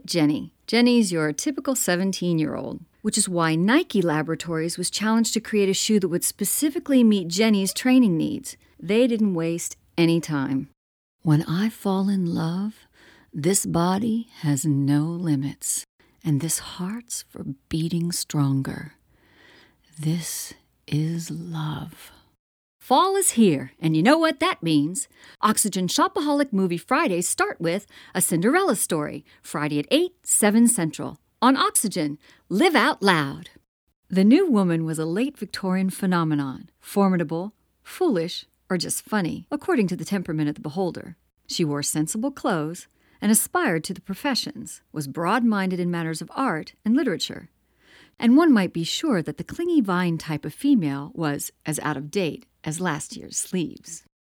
Jenny. Jenny's your typical 17-year-old, which is why Nike Laboratories was challenged to create a shoe that would specifically meet Jenny's training needs. They didn't waste any time. When I fall in love, this body has no limits, and this heart's for beating stronger. This is love. Fall is here, and you know what that means. Oxygen Shopaholic Movie Fridays start with A Cinderella Story, Friday at 8, 7 Central. On Oxygen, live out loud. The new woman was a late Victorian phenomenon, formidable, foolish, or just funny, according to the temperament of the beholder. She wore sensible clothes and aspired to the professions, was broad-minded in matters of art and literature. And one might be sure that the clingy vine type of female was as out of date as last year's sleeves.